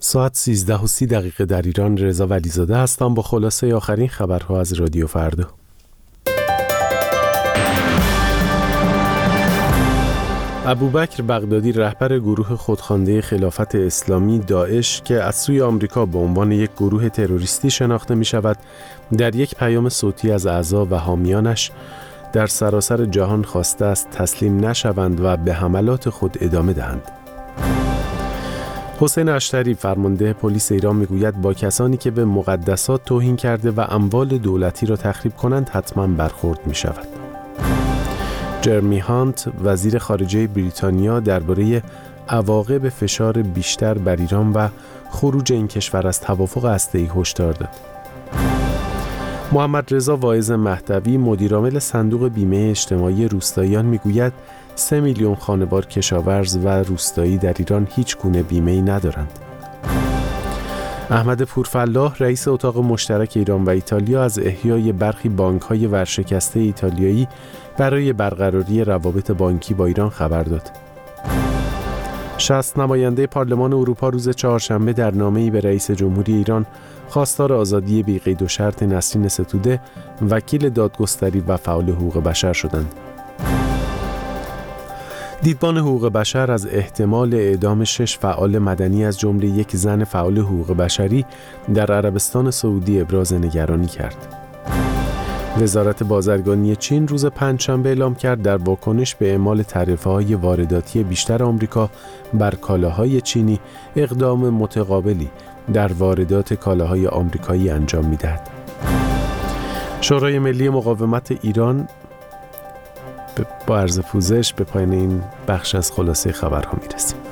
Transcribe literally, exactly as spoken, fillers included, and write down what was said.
ساعت سیزده و سی دقیقه در ایران. رضا ولیزاده هستم با خلاصه آخرین خبرها از رادیو فردا. ابوبکر بغدادی رهبر گروه خودخوانده خلافت اسلامی داعش که از سوی آمریکا به عنوان یک گروه تروریستی شناخته می شود، در یک پیام صوتی از اعضا و حامیانش در سراسر جهان خواسته است تسلیم نشوند و به حملات خود ادامه دهند. حسین اشتری فرمانده پلیس ایران میگوید با کسانی که به مقدسات توهین کرده و اموال دولتی را تخریب کنند حتما برخورد می شود. جرمی هانت وزیر خارجه بریتانیا درباره عواقب فشار بیشتر بر ایران و خروج این کشور از توافق هسته‌ای هشدار داد. محمد رضا واعظ مهدوی مدیرعامل صندوق بیمه اجتماعی روستاییان میگوید سه میلیون خانوار کشاورز و روستایی در ایران هیچ گونه بیمه‌ای ندارند. احمد پورفلاح رئیس اتاق مشترک ایران و ایتالیا از احیای برخی بانک‌های ورشکسته ایتالیایی برای برقراری روابط بانکی با ایران خبر داد. شصت نماینده پارلمان اروپا روز چهارشنبه در نامه‌ای به رئیس جمهوری ایران خواستار آزادی بی قید و شرط نسرین ستوده، وکیل دادگستری و فعال حقوق بشر شدند. دیدبان حقوق بشر از احتمال اعدام شش فعال مدنی از جمله یک زن فعال حقوق بشری در عربستان سعودی ابراز نگرانی کرد. وزارت بازرگانی چین روز پنجشنبه اعلام کرد در واکنش به اعمال تعرفه‌های وارداتی بیشتر آمریکا بر کالاهای چینی اقدام متقابلی در واردات کالاهای آمریکایی انجام می‌دهد. شورای ملی مقاومت ایران با عرض پوزش به پایان این بخش از خلاصه خبرها می‌رسیم.